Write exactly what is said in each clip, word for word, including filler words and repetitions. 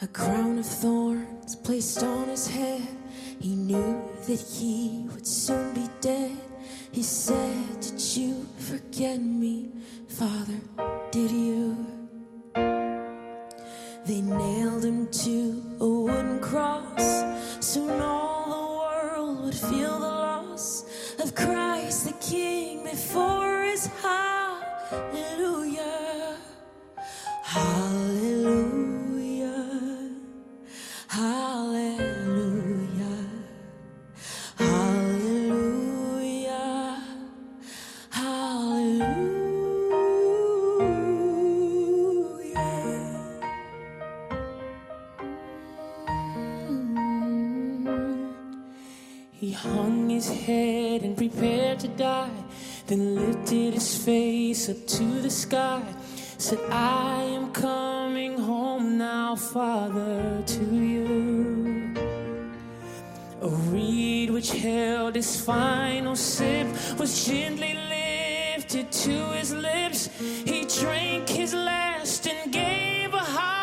A crown of thorns placed on his head. He knew that he would soon be dead. He said, did you forget me, Father? Did you? They nailed him to a wooden cross. Soon all the world would feel the loss of Christ the King before his hallelujah. Hallelujah. Hallelujah. Hallelujah. Hallelujah. He hung his head and prepared to die, then lifted his face up to the sky, said, I am coming home now, Father, to you. A reed which held his final sip was gently lifted to his lips. He drank his last and gave a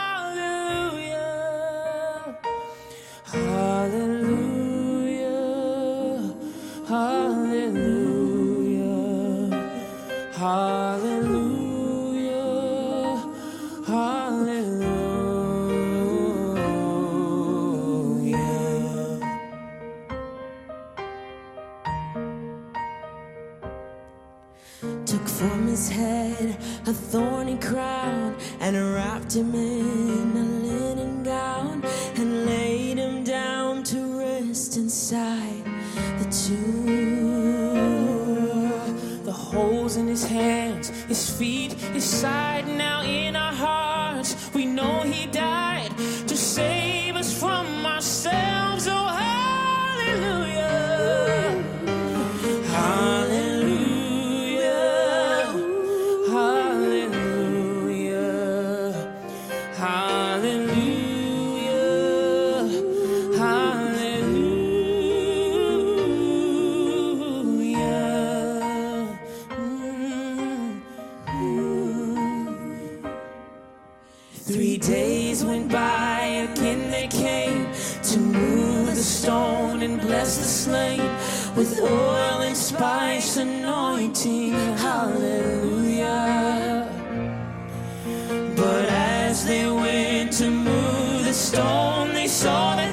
hallelujah. Hallelujah. Hallelujah. Hallelujah. Hallelujah. Took from his head a thorny crown and wrapped him in a linen gown and laid him down to rest inside the tomb. The holes in his hands, his feet, his side, now in our hearts we know he died to save us from ourselves. Oh, hallelujah. Hallelujah. Hallelujah. Hallelujah. Hallelujah. Three days went by, again they came to move the stone and bless the slain with oil and spice anointing. Hallelujah. But as they went to move the stone, they saw that